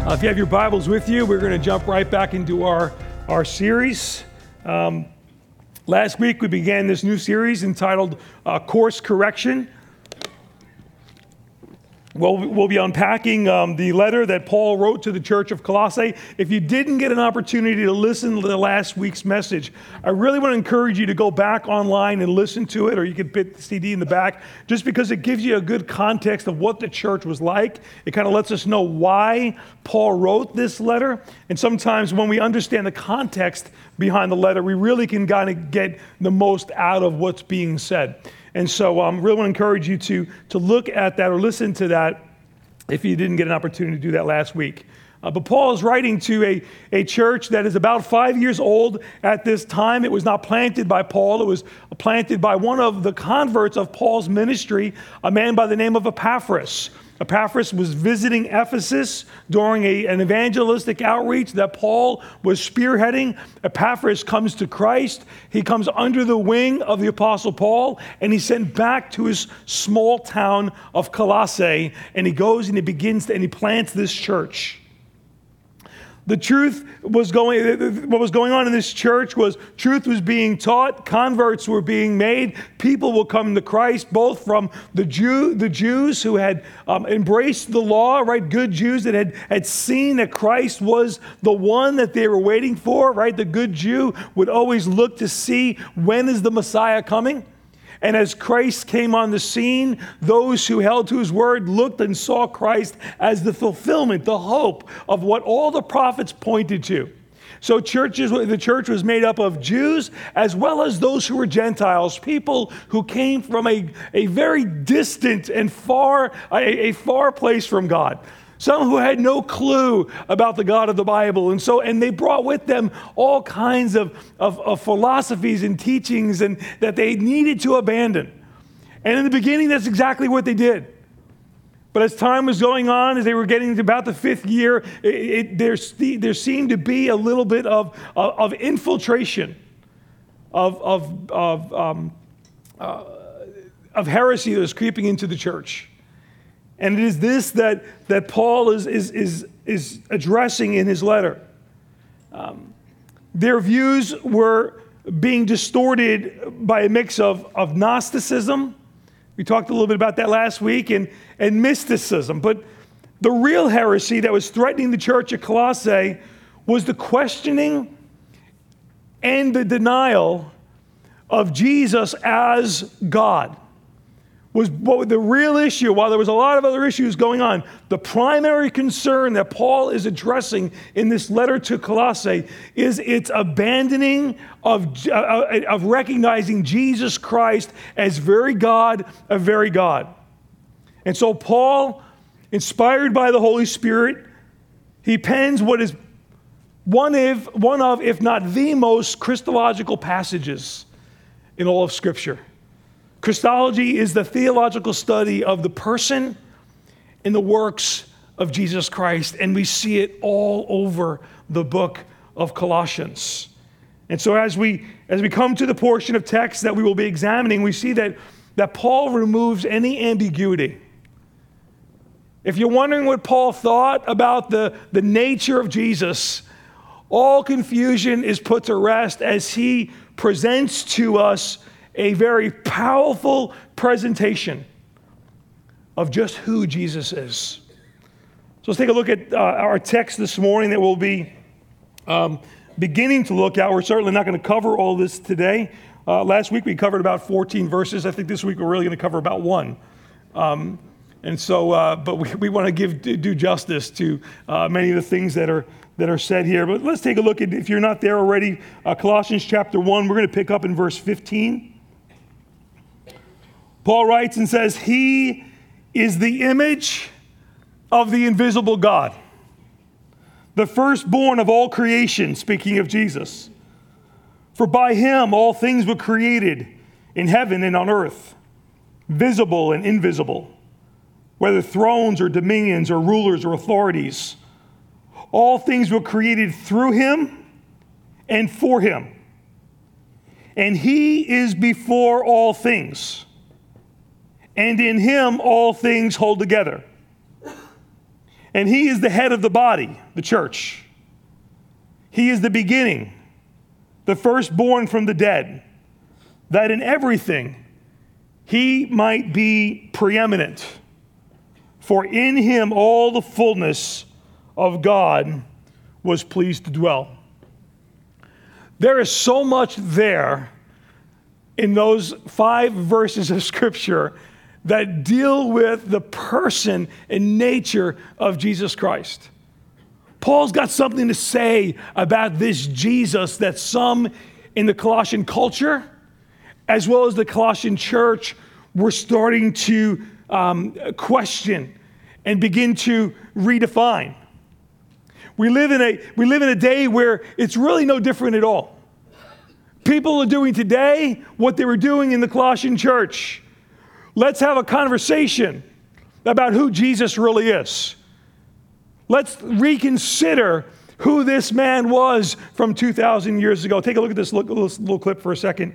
If you have your Bibles with you, we're going to jump right back into our series. Last week, we began this new series entitled Course Correction. We'll be unpacking the letter that Paul wrote to the church of Colossae. If you didn't get an opportunity to listen to the last week's message, I really want to encourage you to go back online and listen to it, or you can put the CD in the back, just because it gives you a good context of what the church was like. It kind of lets us know why Paul wrote this letter. And sometimes when we understand the context behind the letter, we really can kind of get the most out of what's being said. And so I really want to encourage you to look at that or listen to that if you didn't get an opportunity to do that last week. But Paul is writing to a church that is about 5 years old at this time. It was not planted by Paul. It was planted by one of the converts of Paul's ministry, a man by the name of Epaphras. Epaphras was visiting Ephesus during an evangelistic outreach that Paul was spearheading. Epaphras comes to Christ. He comes under the wing of the Apostle Paul, and he's sent back to his small town of Colossae, and he goes and he plants this church. The truth was what was going on in this church was truth was being taught, converts were being made, people will come to Christ, both from the Jews who had embraced the law, right? Good Jews that had seen that Christ was the one that they were waiting for, right? The good Jew would always look to see when is the Messiah coming. And as Christ came on the scene, those who held to his word looked and saw Christ as the fulfillment, the hope of what all the prophets pointed to. So the church was made up of Jews as well as those who were Gentiles, people who came from a very distant and far place from God. Some who had no clue about the God of the Bible. And they brought with them all kinds of philosophies and teachings and that they needed to abandon. And in the beginning, that's exactly what they did. But as time was going on, as they were getting to about the fifth year, there seemed to be a little bit of infiltration of heresy that was creeping into the church. And it is this that Paul is addressing in his letter. Their views were being distorted by a mix of Gnosticism. We talked a little bit about that last week, and mysticism. But the real heresy that was threatening the church at Colossae was the questioning and the denial of Jesus as God. Was the real issue, while there was a lot of other issues going on, the primary concern that Paul is addressing in this letter to Colossae is its abandoning of recognizing Jesus Christ as very God, a very God. And so Paul, inspired by the Holy Spirit, he pens what is one of, if not the most Christological passages in all of Scripture. Christology is the theological study of the person and the works of Jesus Christ, and we see it all over the book of Colossians. And so as we come to the portion of text that we will be examining, we see that Paul removes any ambiguity. If you're wondering what Paul thought about the nature of Jesus, all confusion is put to rest as he presents to us a very powerful presentation of just who Jesus is. So let's take a look at our text this morning that we'll be beginning to look at. We're certainly not going to cover all this today. Last week we covered about 14 verses. I think this week we're really going to cover about one. But we want to do justice to many of the things that are said here. But let's take a look at, if you're not there already, Colossians chapter 1. We're going to pick up in verse 15. Paul writes and says, "He is the image of the invisible God, the firstborn of all creation," speaking of Jesus. "For by him all things were created in heaven and on earth, visible and invisible, whether thrones or dominions or rulers or authorities. All things were created through him and for him. And he is before all things. And in him all things hold together. And he is the head of the body, the church. He is the beginning, the firstborn from the dead, that in everything he might be preeminent. For in him all the fullness of God was pleased to dwell. There is so much there in those 5 verses of Scripture that deal with the person and nature of Jesus Christ. Paul's got something to say about this Jesus that some in the Colossian culture, as well as the Colossian church, were starting to question and begin to redefine. We live in a day where it's really no different at all. People are doing today what they were doing in the Colossian church. Let's have a conversation about who Jesus really is. Let's reconsider who this man was from 2,000 years ago. Take a look at this little clip for a second.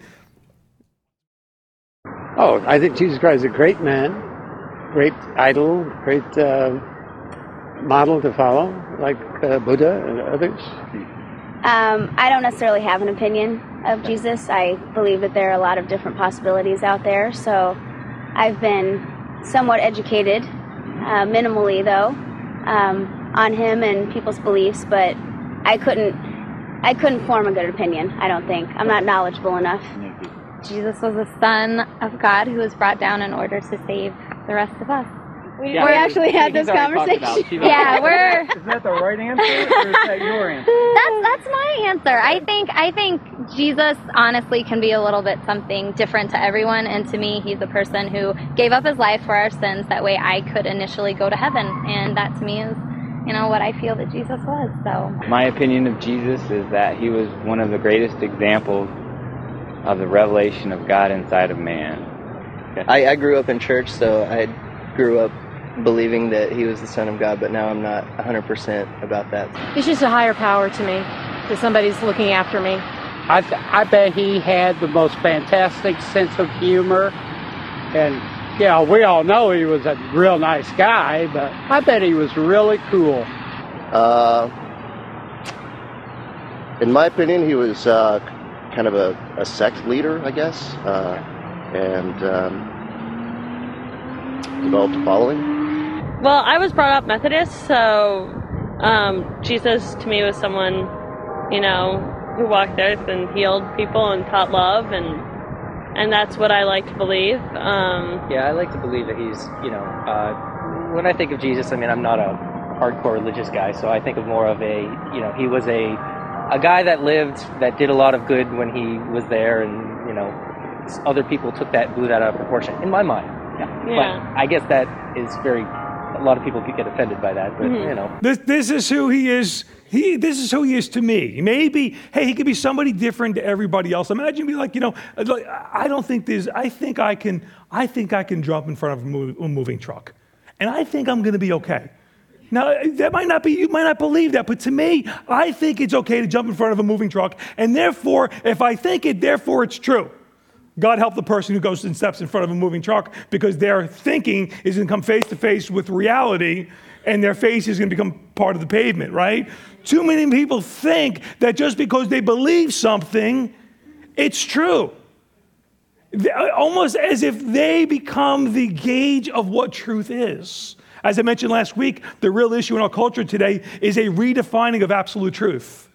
Oh, I think Jesus Christ is a great man, great idol, great model to follow, like Buddha and others. I don't necessarily have an opinion of Jesus. I believe that there are a lot of different possibilities out there. So I've been somewhat educated, minimally though, on him and people's beliefs, but I couldn't form a good opinion, I don't think. I'm not knowledgeable enough. Jesus was the Son of God who was brought down in order to save the rest of us. We actually had this conversation. Is that the right answer, or is that your answer? That's my answer. I think Jesus honestly can be a little bit something different to everyone, and to me, he's a person who gave up his life for our sins. That way, I could initially go to heaven, and that to me is, what I feel that Jesus was. So, My opinion of Jesus is that he was one of the greatest examples of the revelation of God inside of man. I grew up in church, so I grew up believing that he was the Son of God, but now I'm not 100% about that. He's just a higher power to me, that somebody's looking after me. I bet he had the most fantastic sense of humor, and we all know he was a real nice guy, but I bet he was really cool. In my opinion, he was kind of a sect leader, I guess, and developed a following. Well, I was brought up Methodist, so Jesus to me was someone, who walked earth and healed people and taught love, and that's what I like to believe. I like to believe that he's, when I think of Jesus, I'm not a hardcore religious guy, so I think of more of he was a guy that lived, that did a lot of good when he was there, and, other people took that and blew that out of proportion, in my mind. Yeah. But I guess that is a lot of people could get offended by that, but, This is who he is. This is who he is to me. Maybe, he could be somebody different to everybody else. Imagine be like, I don't think this. I think I can jump in front of a moving truck, and I think I'm going to be okay. Now, that might not be, you might not believe that, but to me, I think it's okay to jump in front of a moving truck, and therefore, if I think it, therefore it's true. God help the person who goes and steps in front of a moving truck, because their thinking is going to come face to face with reality, and their face is going to become part of the pavement, right? Too many people think that just because they believe something, it's true. Almost as if they become the gauge of what truth is. As I mentioned last week, the real issue in our culture today is a redefining of absolute truth.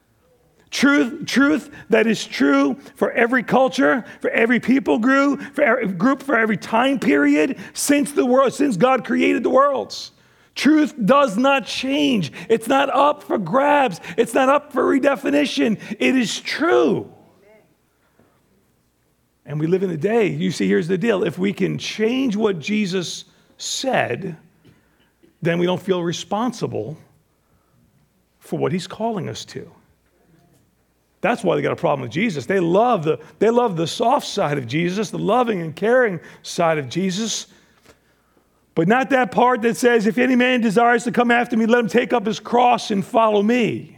Truth that is true for every culture, for every people group, for every time period since God created the worlds. Truth does not change. It's not up for grabs. It's not up for redefinition. It is true. And we live in a day, you see, here's the deal. If we can change what Jesus said, then we don't feel responsible for what he's calling us to. That's why they got a problem with Jesus. They love the soft side of Jesus, the loving and caring side of Jesus, but not that part that says, if any man desires to come after me, let him take up his cross and follow me.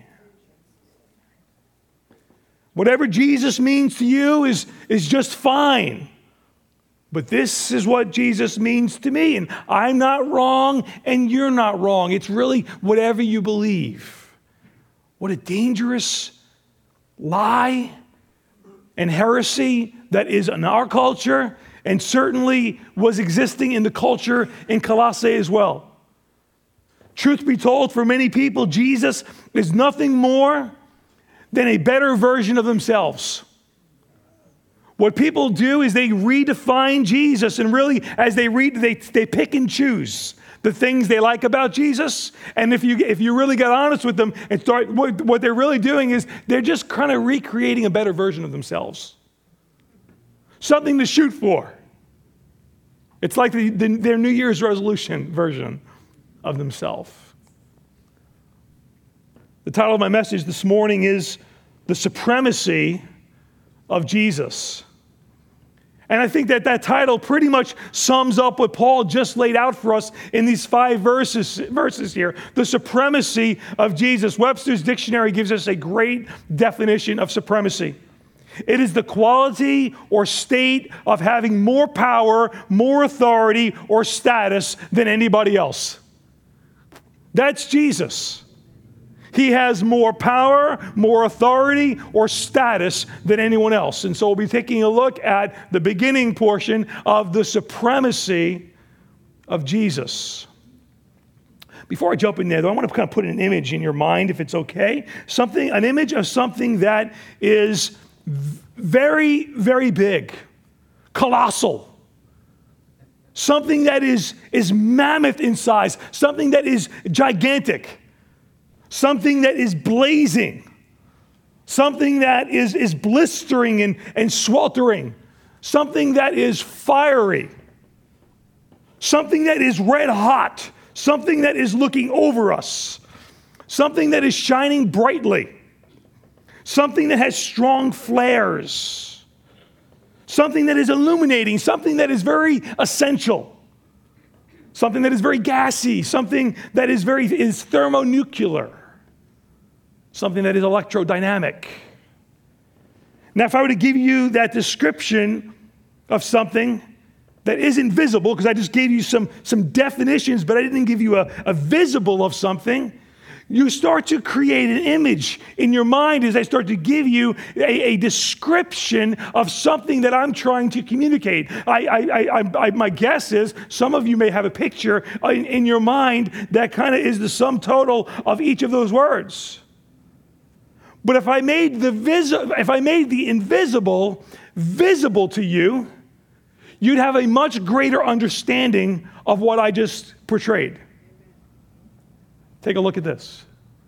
Whatever Jesus means to you is just fine. But this is what Jesus means to me, and I'm not wrong, and you're not wrong. It's really whatever you believe. What a dangerous lie and heresy that is in our culture, and certainly was existing in the culture in Colossae as well. Truth be told, for many people, Jesus is nothing more than a better version of themselves. What people do is they redefine Jesus, and really, as they read, they pick and choose the things they like about Jesus. And if you really get honest with them and start, what they're really doing is they're just kind of recreating a better version of themselves. Something to shoot for. It's like their New Year's resolution version of themselves. The title of my message this morning is The Supremacy of Jesus. And I think that title pretty much sums up what Paul just laid out for us in these 5 verses here. The supremacy of Jesus. Webster's Dictionary gives us a great definition of supremacy. It is the quality or state of having more power, more authority, or status than anybody else. That's Jesus. He has more power, more authority, or status than anyone else. And so we'll be taking a look at the beginning portion of the supremacy of Jesus. Before I jump in there, though, I want to kind of put an image in your mind, if it's okay. An image of something that is very, very big, colossal. Something that is mammoth in size, something that is gigantic. Something that is blazing, something that is blistering and sweltering, something that is fiery, something that is red hot, something that is looking over us, something that is shining brightly, something that has strong flares, something that is illuminating, something that is very essential, something that is very gassy, something that is thermonuclear. Something that is electrodynamic. Now, if I were to give you that description of something that isn't visible, because I just gave you some definitions, but I didn't give you a visible of something, you start to create an image in your mind as I start to give you a description of something that I'm trying to communicate. My guess is some of you may have a picture in your mind that kind of is the sum total of each of those words. But if I made the invisible visible to you, you'd have a much greater understanding of what I just portrayed. Take a look at this.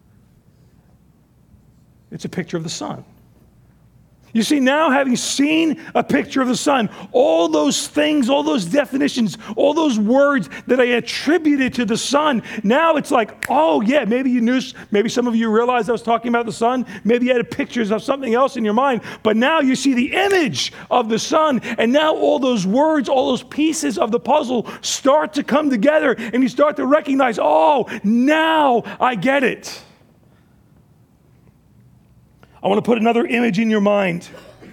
It's a picture of the sun. You see, now having seen a picture of the sun, all those things, all those definitions, all those words that I attributed to the sun, now it's like, oh yeah, maybe you knew, maybe some of you realized I was talking about the sun, maybe you had pictures of something else in your mind, but now you see the image of the sun, and now all those words, all those pieces of the puzzle start to come together, and you start to recognize, oh, now I get it. I want to put another image in your mind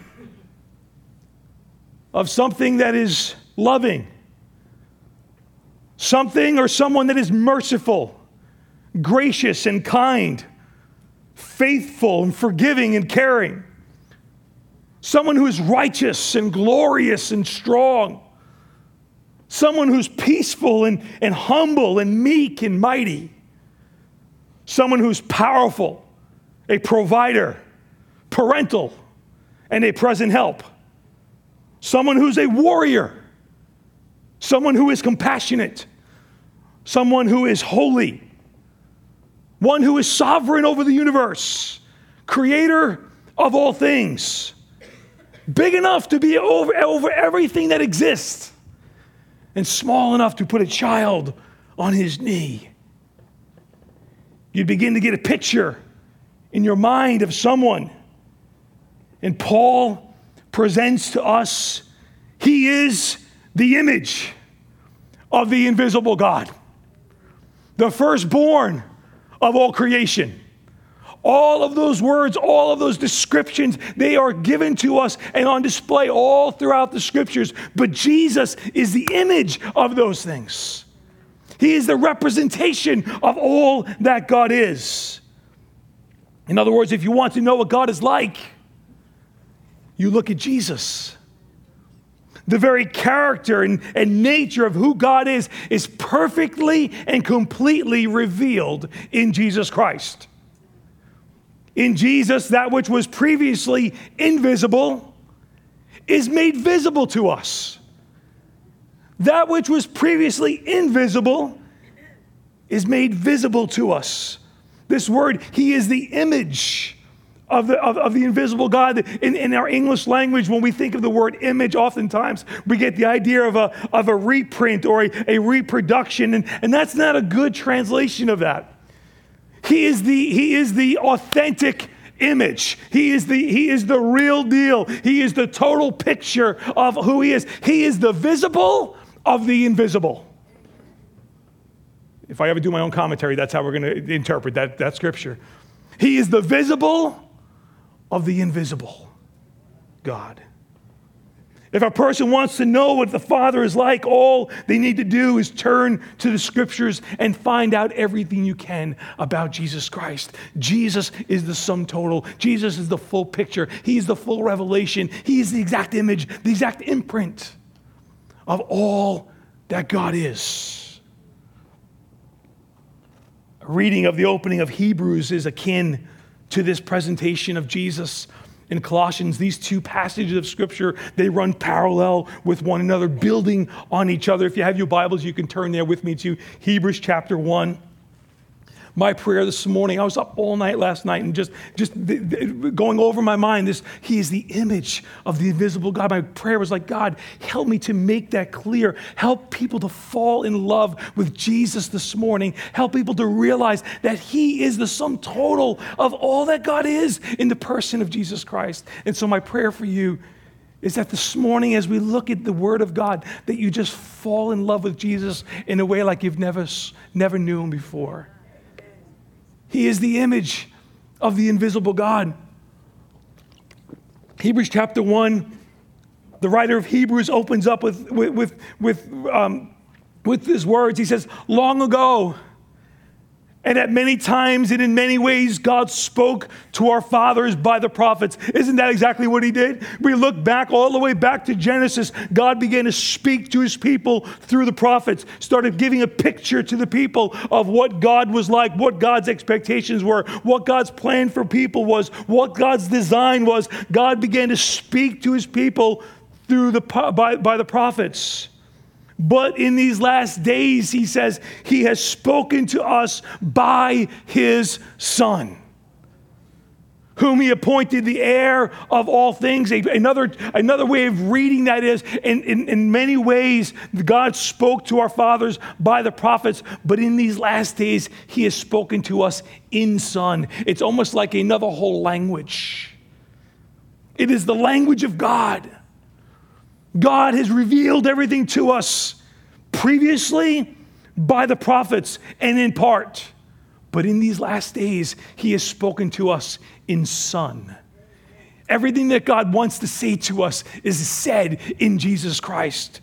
of something that is loving, something or someone that is merciful, gracious and kind, faithful and forgiving and caring, someone who is righteous and glorious and strong, someone who's peaceful and humble and meek and mighty, someone who's powerful, a provider, parental, and a present help. Someone who's a warrior. Someone who is compassionate. Someone who is holy. One who is sovereign over the universe. Creator of all things. Big enough to be over everything that exists. And small enough to put a child on his knee. You begin to get a picture in your mind of someone. And Paul presents to us, he is the image of the invisible God, the firstborn of all creation. All of those words, all of those descriptions, they are given to us and on display all throughout the scriptures. But Jesus is the image of those things. He is the representation of all that God is. In other words, if you want to know what God is like, you look at Jesus. The very character and nature of who God is perfectly and completely revealed in Jesus Christ. In Jesus, that which was previously invisible is made visible to us. That which was previously invisible is made visible to us. This word, he is the image of the invisible God. In our English language, when we think of the word image, oftentimes we get the idea of a reprint or a reproduction, and that's not a good translation of that. He is the authentic image. He is the real deal. He is the total picture of who he is. He is the visible of the invisible. If I ever do my own commentary, that's how we're going to interpret that scripture. He is the visible of the invisible God. If a person wants to know what the Father is like, all they need to do is turn to the scriptures and find out everything you can about Jesus Christ. Jesus is the sum total. Jesus is the full picture. He is the full revelation. He is the exact image, the exact imprint of all that God is. A reading of the opening of Hebrews is akin to this presentation of Jesus. In Colossians, these two passages of Scripture, they run parallel with one another, building on each other. If you have your Bibles, you can turn there with me to Hebrews chapter 1. My prayer this morning, I was up all night last night and just going over my mind this, he is the image of the invisible God. My prayer was like, God, help me to make that clear. Help people to fall in love with Jesus this morning. Help people to realize that he is the sum total of all that God is in the person of Jesus Christ. And so my prayer for you is that this morning, as we look at the Word of God, that you just fall in love with Jesus in a way like you've never knew him before. He is the image of the invisible God. Hebrews chapter 1, the writer of Hebrews opens up with his words. He says, long ago, and at many times and in many ways, God spoke to our fathers by the prophets. Isn't that exactly what he did? We look back all the way back to Genesis. God began to speak to his people through the prophets, started giving a picture to the people of what God was like, what God's expectations were, what God's plan for people was, what God's design was. God began to speak to his people through by the prophets. But in these last days, he says, he has spoken to us by his Son, whom he appointed the heir of all things. Another way of reading that is, in many ways, God spoke to our fathers by the prophets, but in these last days, he has spoken to us in Son. It's almost like another whole language. It is the language of God. God has revealed everything to us previously by the prophets and in part. But in these last days, he has spoken to us in Son. Everything that God wants to say to us is said in Jesus Christ,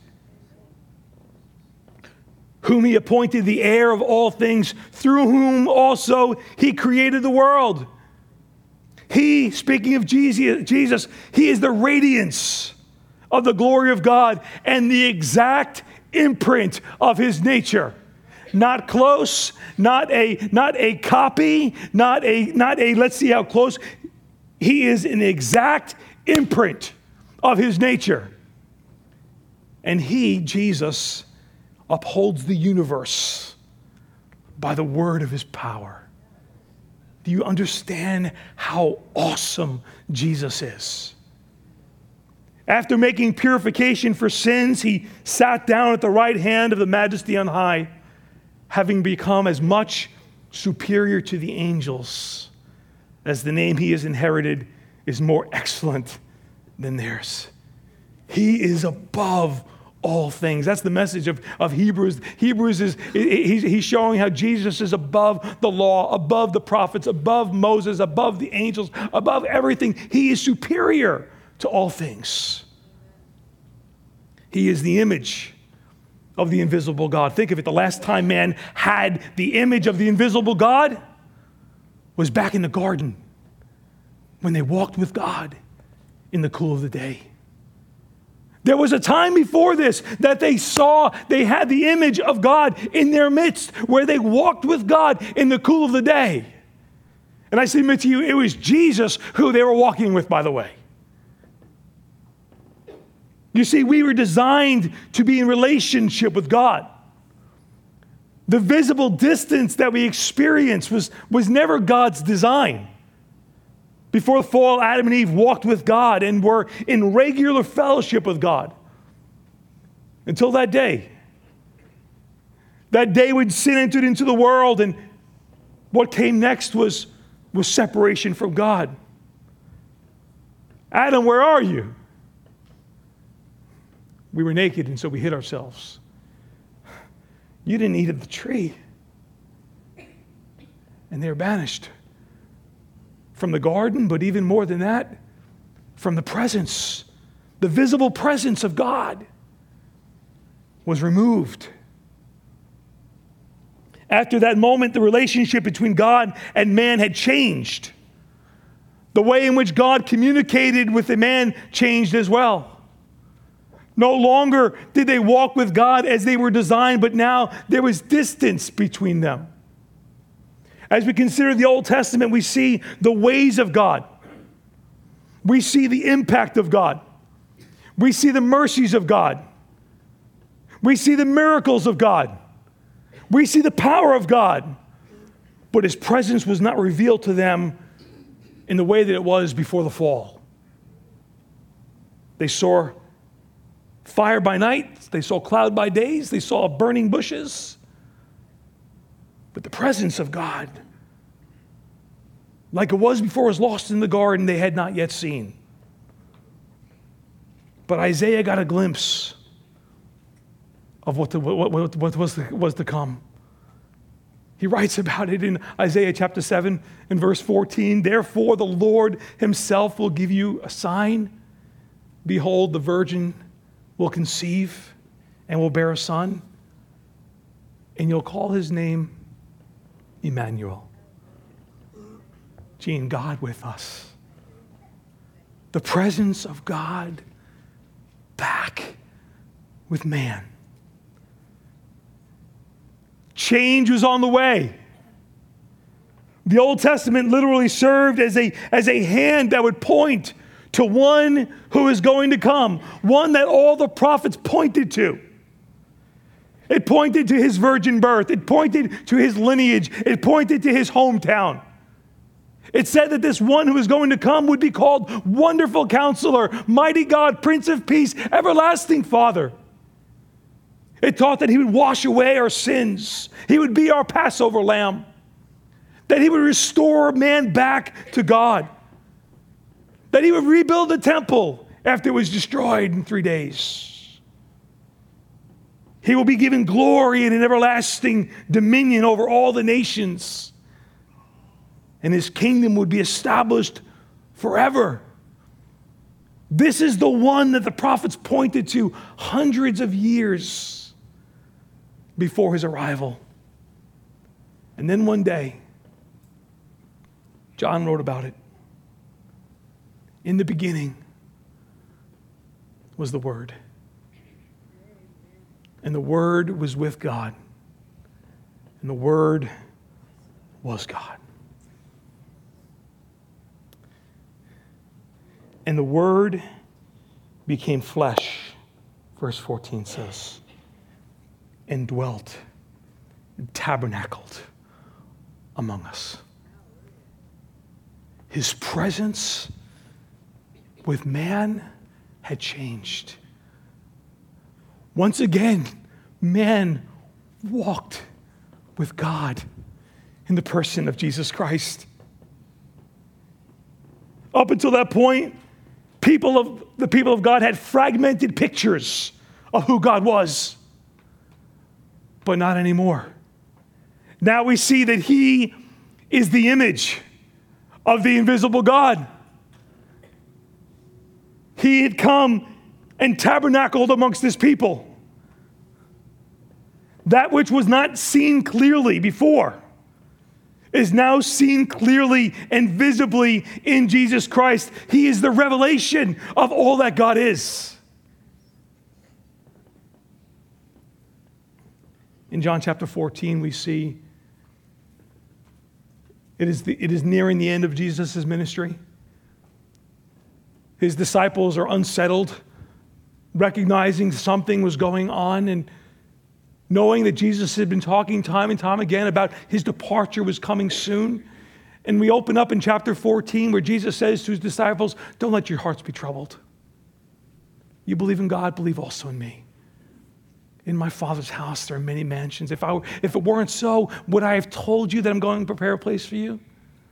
whom he appointed the heir of all things, through whom also he created the world. He, speaking of Jesus, he is the radiance of the glory of God and the exact imprint of his nature. Not close, not a copy, not a let's see how close. He is an exact imprint of his nature. And he, Jesus, upholds the universe by the word of his power. Do you understand how awesome Jesus is? After making purification for sins, he sat down at the right hand of the Majesty on high, having become as much superior to the angels as the name he has inherited is more excellent than theirs. He is above all things. That's the message of Hebrews. Hebrews is he's showing how Jesus is above the law, above the prophets, above Moses, above the angels, above everything. He is superior to all things. He is the image of the invisible God. Think of it. The last time man had the image of the invisible God was back in the garden when they walked with God in the cool of the day. There was a time before this that they had the image of God in their midst, where they walked with God in the cool of the day. And I submit to you, it was Jesus who they were walking with, by the way. You see, we were designed to be in relationship with God. The visible distance that we experience was never God's design. Before the fall, Adam and Eve walked with God and were in regular fellowship with God. Until that day. That day when sin entered into the world, and what came next was separation from God. Adam, where are you? We were naked, and so we hid ourselves. You didn't eat of the tree. And they were banished from the garden, but even more than that, from the presence, the visible presence of God was removed. After that moment, the relationship between God and man had changed. The way in which God communicated with the man changed as well. No longer did they walk with God as they were designed, but now there was distance between them. As we consider the Old Testament, we see the ways of God. We see the impact of God. We see the mercies of God. We see the miracles of God. We see the power of God. But His presence was not revealed to them in the way that it was before the fall. They saw fire by night, they saw cloud by days, they saw burning bushes. But the presence of God, like it was before it was lost in the garden, they had not yet seen. But Isaiah got a glimpse of what was to come. He writes about it in Isaiah chapter 7 and verse 14. Therefore the Lord Himself will give you a sign. Behold, the virgin will conceive and will bear a son, and you'll call his name Emmanuel. Gene, God with us. The presence of God back with man. Change was on the way. The Old Testament literally served as a hand that would point to one who is going to come, one that all the prophets pointed to. It pointed to His virgin birth. It pointed to His lineage. It pointed to His hometown. It said that this one who was going to come would be called Wonderful Counselor, Mighty God, Prince of Peace, Everlasting Father. It taught that He would wash away our sins. He would be our Passover lamb. That He would restore man back to God. That He would rebuild the temple after it was destroyed in 3 days. He will be given glory and an everlasting dominion over all the nations. And His kingdom would be established forever. This is the one that the prophets pointed to hundreds of years before His arrival. And then one day, John wrote about it. In the beginning was the Word. And the Word was with God. And the Word was God. And the Word became flesh, verse 14 says, and dwelt, and tabernacled among us. His presence with man had changed. Once again, man walked with God in the person of Jesus Christ. Up until that point, the people of God had fragmented pictures of who God was. But not anymore. Now we see that he is the image of the invisible God. He had come and tabernacled amongst his people. That which was not seen clearly before is now seen clearly and visibly in Jesus Christ. He is the revelation of all that God is. In John chapter 14, we see it is nearing the end of Jesus' ministry. His disciples are unsettled, recognizing something was going on and knowing that Jesus had been talking time and time again about his departure was coming soon. And we open up in chapter 14 where Jesus says to his disciples, don't let your hearts be troubled. You believe in God, believe also in me. In my Father's house there are many mansions. If it weren't so, would I have told you that I'm going to prepare a place for you?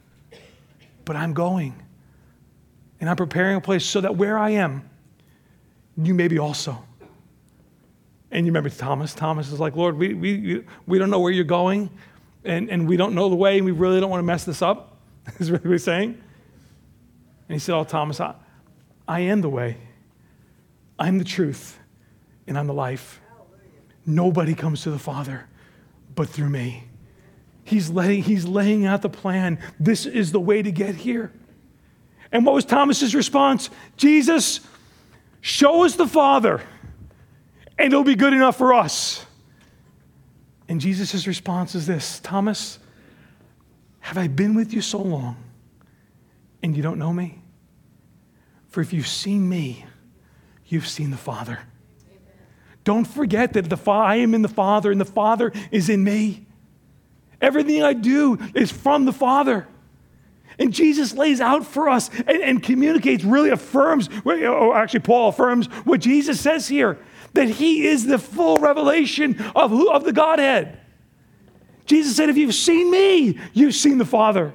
But I'm going. And I'm preparing a place so that where I am, you may be also. And you remember Thomas. Thomas is like, Lord, we don't know where you're going, and we don't know the way, and we really don't want to mess this up, is what he was saying. And he said, oh, Thomas, I am the way. I'm the truth, and I'm the life. Nobody comes to the Father but through me. He's laying out the plan. This is the way to get here. And what was Thomas's response? Jesus, show us the Father, and it'll be good enough for us. And Jesus' response is this: Thomas, have I been with you so long, and you don't know me? For if you've seen me, you've seen the Father. Don't forget that I am in the Father, and the Father is in me. Everything I do is from the Father. And Jesus lays out for us and communicates, really affirms, actually Paul affirms what Jesus says here, that he is the full revelation of the Godhead. Jesus said, if you've seen me, you've seen the Father.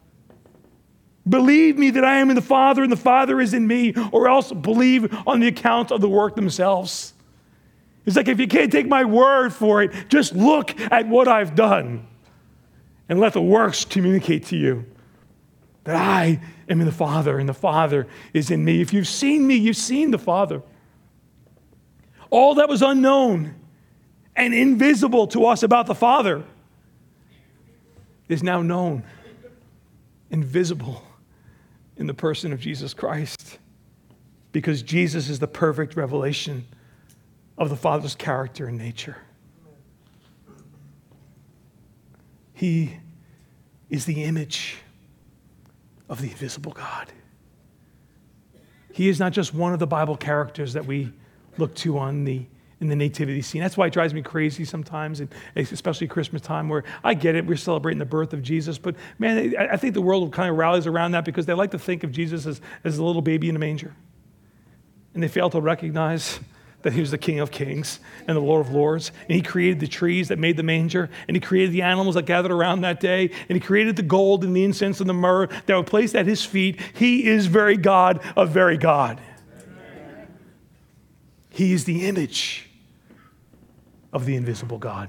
Believe me that I am in the Father and the Father is in me, or else believe on the account of the work themselves. It's like, if you can't take my word for it, just look at what I've done and let the works communicate to you that I am in the Father and the Father is in me. If you've seen me, you've seen the Father. All that was unknown and invisible to us about the Father is now known and visible in the person of Jesus Christ, because Jesus is the perfect revelation of the Father's character and nature. He is the image of the invisible God. He is not just one of the Bible characters that we look to in the nativity scene. That's why it drives me crazy sometimes, and especially Christmas time, where I get it, we're celebrating the birth of Jesus, but man, I think the world kind of rallies around that because they like to think of Jesus as a little baby in a manger. And they fail to recognize that he was the King of Kings and the Lord of Lords. And he created the trees that made the manger. And he created the animals that gathered around that day. And he created the gold and the incense and the myrrh that were placed at his feet. He is very God of very God. Amen. He is the image of the invisible God.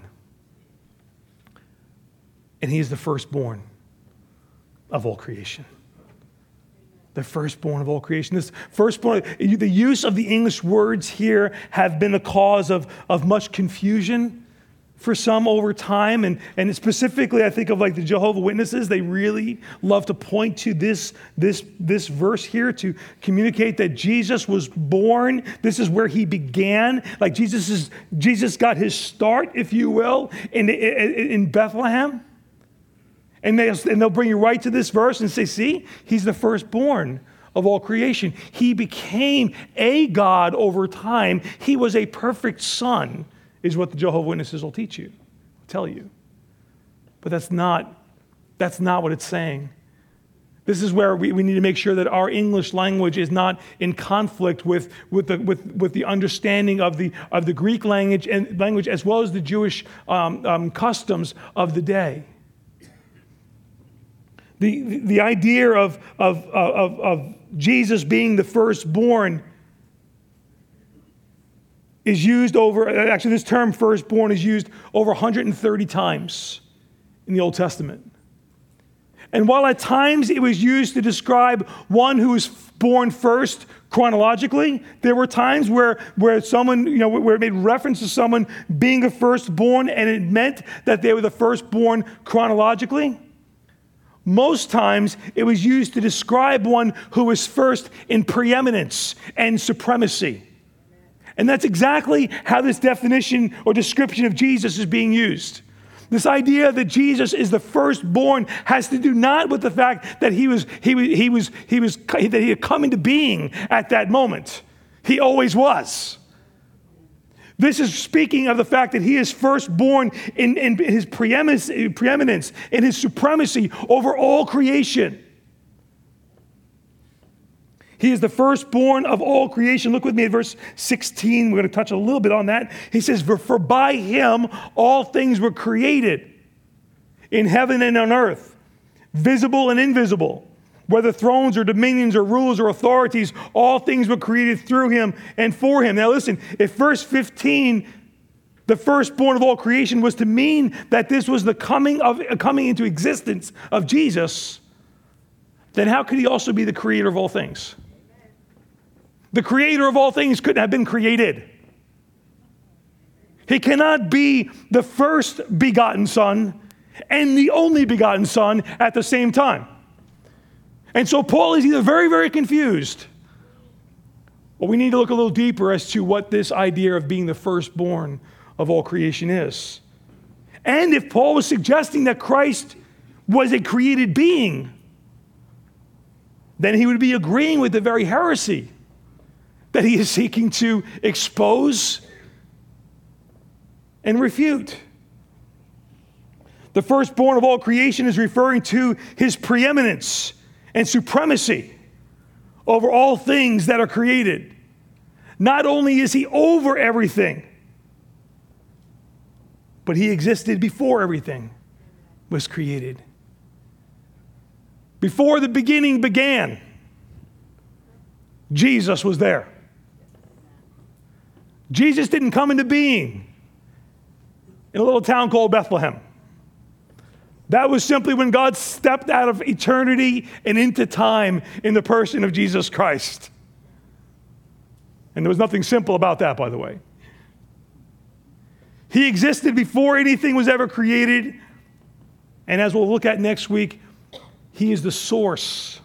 And he is the firstborn of all creation. The firstborn of all creation. This firstborn, the use of the English words here have been a cause of much confusion for some over time. And specifically, I think of like the Jehovah's Witnesses. They really love to point to this verse here to communicate that Jesus was born. This is where he began. Like Jesus got his start, if you will, in Bethlehem. And they'll bring you right to this verse and say, see, he's the firstborn of all creation. He became a God over time. He was a perfect son, is what the Jehovah's Witnesses will tell you. But that's not what it's saying. This is where we need to make sure that our English language is not in conflict with the understanding of the Greek language as well as the Jewish customs of the day. The idea of Jesus being the firstborn is used over, actually this term firstborn is used over 130 times in the Old Testament. And while at times it was used to describe one who was born first chronologically, there were times where someone, where it made reference to someone being a firstborn and it meant that they were the firstborn chronologically. Most times it was used to describe one who was first in preeminence and supremacy. And that's exactly how this definition or description of Jesus is being used. This idea that Jesus is the firstborn has to do not with the fact that that he had come into being at that moment. He always was. This is speaking of the fact that he is firstborn in his preeminence, in his supremacy over all creation. He is the firstborn of all creation. Look with me at verse 16. We're going to touch a little bit on that. He says, for by him all things were created in heaven and on earth, visible and invisible, whether thrones or dominions or rulers or authorities, all things were created through him and for him. Now listen, if verse 15, the firstborn of all creation, was to mean that this was the coming into existence of Jesus, then how could he also be the creator of all things? The creator of all things couldn't have been created. He cannot be the first begotten Son and the only begotten Son at the same time. And so Paul is either very, very confused, or we need to look a little deeper as to what this idea of being the firstborn of all creation is. And if Paul was suggesting that Christ was a created being, then he would be agreeing with the very heresy that he is seeking to expose and refute. The firstborn of all creation is referring to his preeminence and supremacy over all things that are created. Not only is he over everything, but he existed before everything was created. Before the beginning began, Jesus was there. Jesus didn't come into being in a little town called Bethlehem. That was simply when God stepped out of eternity and into time in the person of Jesus Christ. And there was nothing simple about that, by the way. He existed before anything was ever created. And as we'll look at next week, he is the source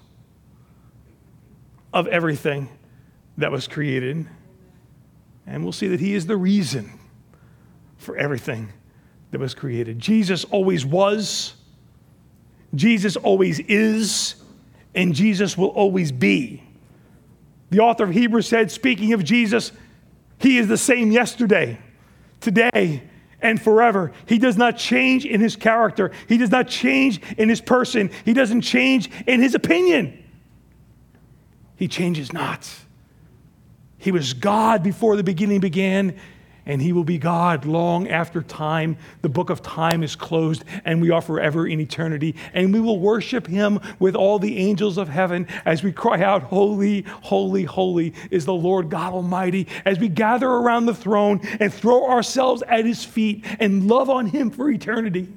of everything that was created. And we'll see that he is the reason for everything that was created. Jesus always was, Jesus always is, and Jesus will always be. The author of Hebrews said, speaking of Jesus, he is the same yesterday, today, and forever. He does not change in his character. He does not change in his person. He doesn't change in his opinion. He changes not. He was God before the beginning began, and he will be God long after time. The book of time is closed, and we are forever in eternity. And we will worship him with all the angels of heaven as we cry out, holy, holy, holy is the Lord God Almighty, as we gather around the throne and throw ourselves at his feet and love on him for eternity.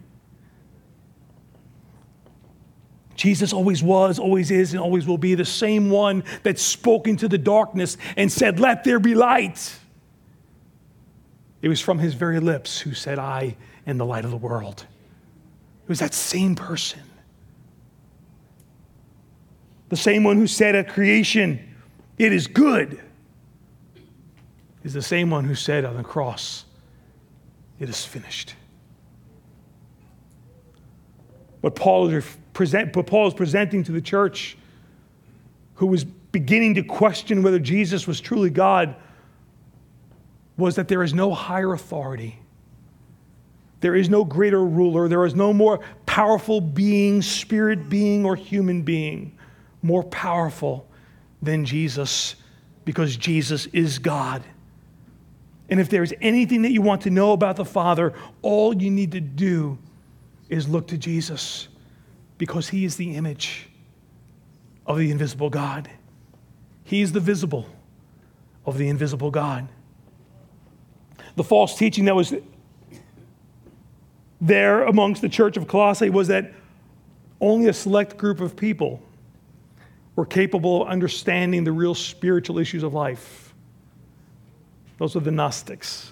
Jesus always was, always is, and always will be the same one that spoke into the darkness and said, let there be light. It was from his very lips who said, I am the light of the world. It was that same person. The same one who said at creation, it is good, is the same one who said on the cross, it is finished. What Paul is presenting to the church, who was beginning to question whether Jesus was truly God, was that there is no higher authority. There is no greater ruler. There is no more powerful being, spirit being, or human being more powerful than Jesus, because Jesus is God. And if there's anything that you want to know about the Father, all you need to do is look to Jesus, because he is the image of the invisible God. He is the visible of the invisible God. the false teaching that was there amongst the church of Colossae was that only a select group of people were capable of understanding the real spiritual issues of life. Those are the Gnostics.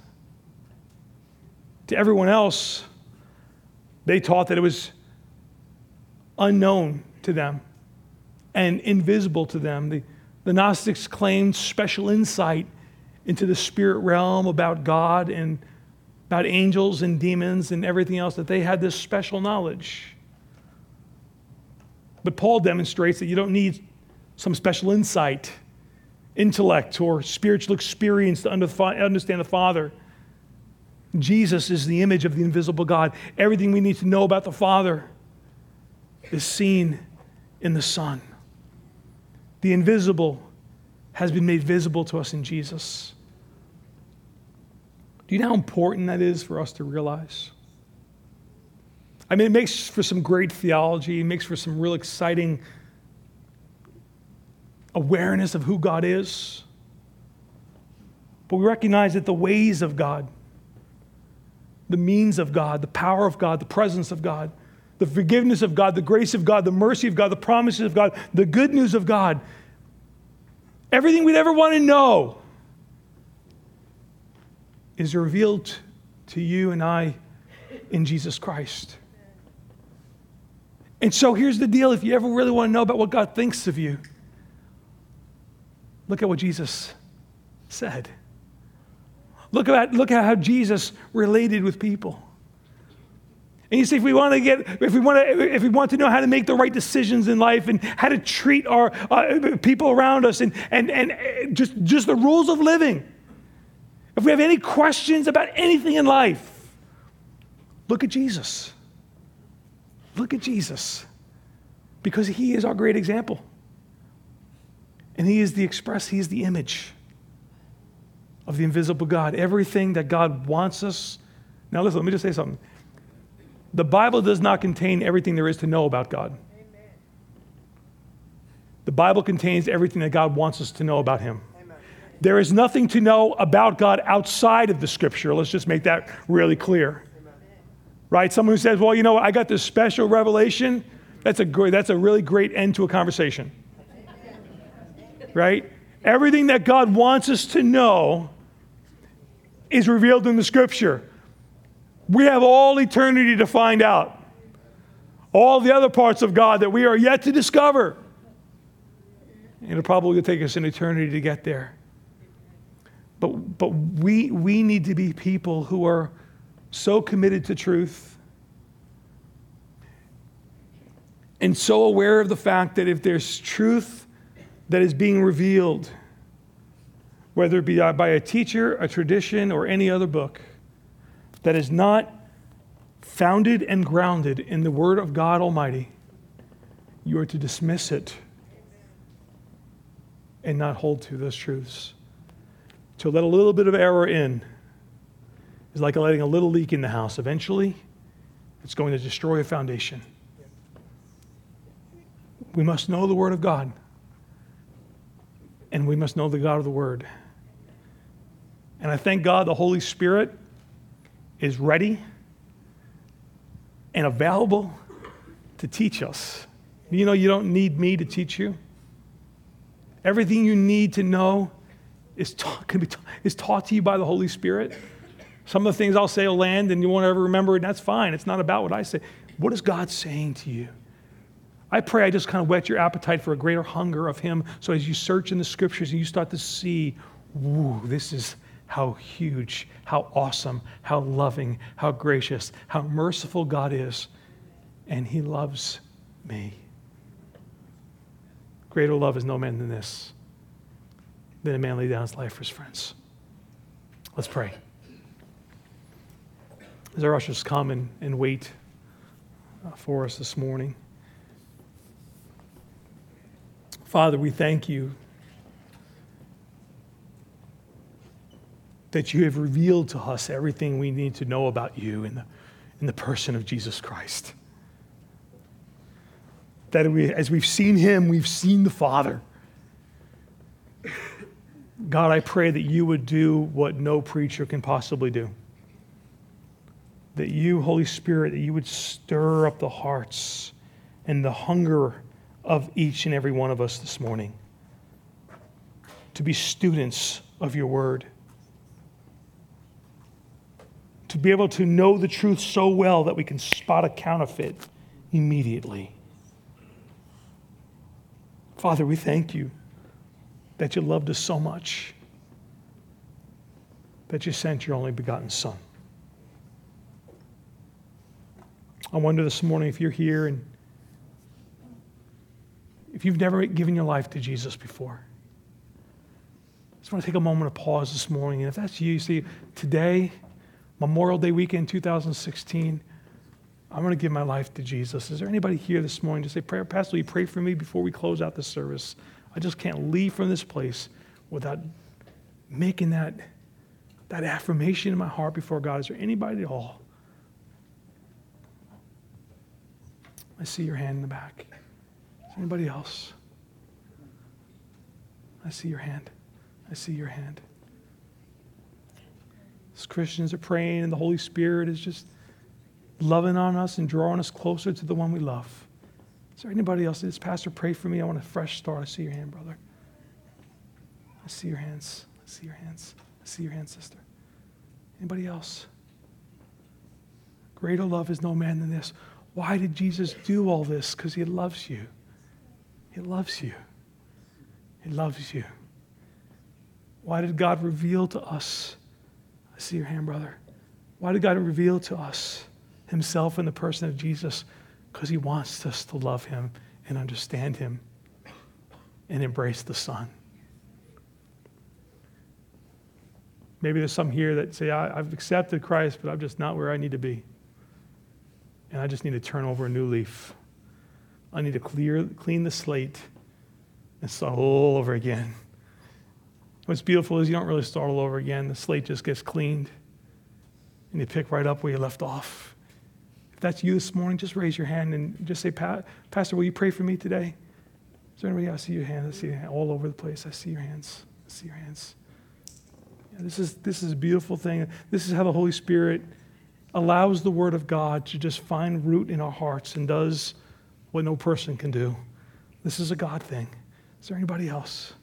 To everyone else, they taught that it was unknown to them and invisible to them. The Gnostics claimed special insight into the spirit realm, about God and about angels and demons and everything else, that they had this special knowledge. But Paul demonstrates that you don't need some special insight, intellect, or spiritual experience to understand the Father. Jesus is the image of the invisible God. Everything we need to know about the Father is seen in the Son. The invisible has been made visible to us in Jesus. Do you know how important that is for us to realize? I mean, it makes for some great theology. It makes for some real exciting awareness of who God is. But we recognize that the ways of God, the means of God, the power of God, the presence of God, the forgiveness of God, the grace of God, the mercy of God, the promises of God, the good news of God, everything we'd ever want to know is revealed to you and I in Jesus Christ. And so here's the deal. If you ever really want to know about what God thinks of you, look at what Jesus said. Look at how Jesus related with people. And you see, if we want to know how to make the right decisions in life and how to treat our people around us and just the rules of living, if we have any questions about anything in life, look at Jesus. Look at Jesus, because he is our great example. And he is the image of the invisible God. Everything that God wants us. Now listen, let me just say something. The Bible does not contain everything there is to know about God. Amen. The Bible contains everything that God wants us to know about him. Amen. There is nothing to know about God outside of the Scripture. Let's just make that really clear. Amen. Right? Someone who says, well, you know what, I got this special revelation, that's a really great end to a conversation. Right? Everything that God wants us to know is revealed in the Scripture. We have all eternity to find out. All the other parts of God that we are yet to discover. And it'll probably take us an eternity to get there. But we need to be people who are so committed to truth and so aware of the fact that if there's truth that is being revealed, whether it be by a teacher, a tradition, or any other book, that is not founded and grounded in the Word of God Almighty, you are to dismiss it and not hold to those truths. To let a little bit of error in is like letting a little leak in the house. Eventually, it's going to destroy a foundation. We must know the Word of God, and we must know the God of the Word. And I thank God the Holy Spirit is ready and available to teach us. You know, you don't need me to teach you. Everything you need to know is taught to you by the Holy Spirit. Some of the things I'll say will land and you won't ever remember it, and that's fine. It's not about what I say. What is God saying to you? I pray I just kind of whet your appetite for a greater hunger of him, so as you search in the Scriptures and you start to see, ooh, this is how huge, how awesome, how loving, how gracious, how merciful God is. And he loves me. Greater love is no man than this, than a man lay down his life for his friends. Let's pray. As our ushers come and wait for us this morning. Father, we thank you that you have revealed to us everything we need to know about you in the person of Jesus Christ. That as we've seen him, we've seen the Father. God, I pray that you would do what no preacher can possibly do. That you, Holy Spirit, that you would stir up the hearts and the hunger of each and every one of us this morning to be students of your word. To be able to know the truth so well that we can spot a counterfeit immediately. Father, we thank you that you loved us so much that you sent your only begotten Son. I wonder this morning if you're here and if you've never given your life to Jesus before. I just want to take a moment of pause this morning. And if that's you, see, today, Memorial Day weekend 2016, I'm going to give my life to Jesus. Is there anybody here this morning to say, Pastor, will you pray for me before we close out the service? I just can't leave from this place without making that affirmation in my heart before God. Is there anybody at all? I see your hand in the back. Is there anybody else? I see your hand. I see your hand. As Christians are praying and the Holy Spirit is just loving on us and drawing us closer to the one we love. Is there anybody else? This Pastor, pray for me. I want a fresh start. I see your hand, brother. I see your hands. I see your hands. I see your hands, sister. Anybody else? Greater love is no man than this. Why did Jesus do all this? Because he loves you. He loves you. He loves you. Why did God reveal to us? I see your hand, brother. Why did God reveal to us himself in the person of Jesus? Because he wants us to love him and understand him and embrace the Son. Maybe there's some here that say, I've accepted Christ, but I'm just not where I need to be. And I just need to turn over a new leaf. I need to clean the slate and start all over again. What's beautiful is you don't really start all over again. The slate just gets cleaned and you pick right up where you left off. If that's you this morning, just raise your hand and just say, Pastor, will you pray for me today? Is there anybody else? I see your hand. I see your hand all over the place. I see your hands. I see your hands. Yeah, this is a beautiful thing. This is how the Holy Spirit allows the Word of God to just find root in our hearts and does what no person can do. This is a God thing. Is there anybody else?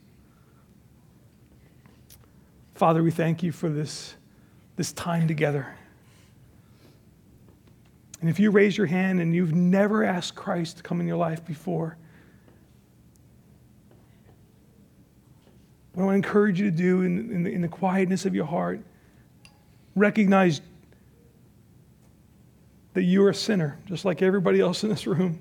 Father, we thank you for this time together. And if you raise your hand and you've never asked Christ to come in your life before, what I want to encourage you to do in the quietness of your heart, recognize that you are a sinner, just like everybody else in this room.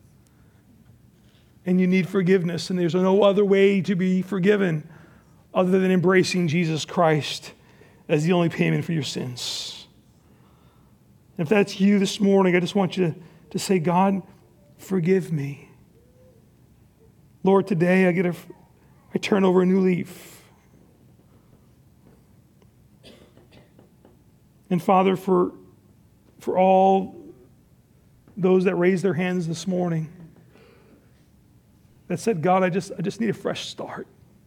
And you need forgiveness, and there's no other way to be forgiven other than embracing Jesus Christ as the only payment for your sins. If that's you this morning, I just want you to say, God, forgive me. Lord, today I turn over a new leaf. And Father, for all those that raised their hands this morning that said, God, I just need a fresh start.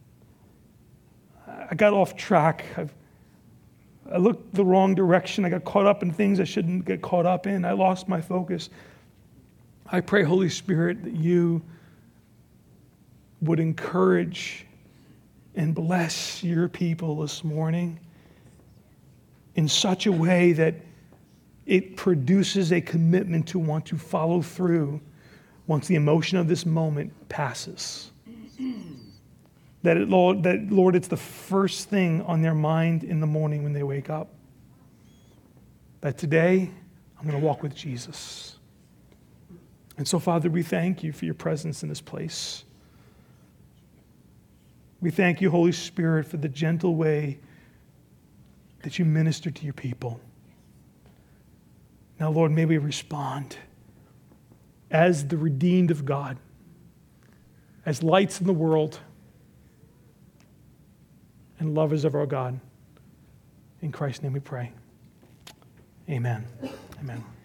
I got off track. I looked the wrong direction. I got caught up in things I shouldn't get caught up in. I lost my focus. I pray, Holy Spirit, that you would encourage and bless your people this morning in such a way that it produces a commitment to want to follow through once the emotion of this moment passes. Lord, it's the first thing on their mind in the morning when they wake up. That today, I'm going to walk with Jesus. And so, Father, we thank you for your presence in this place. We thank you, Holy Spirit, for the gentle way that you minister to your people. Now, Lord, may we respond as the redeemed of God, as lights in the world, and lovers of our God. In Christ's name we pray. Amen. Amen.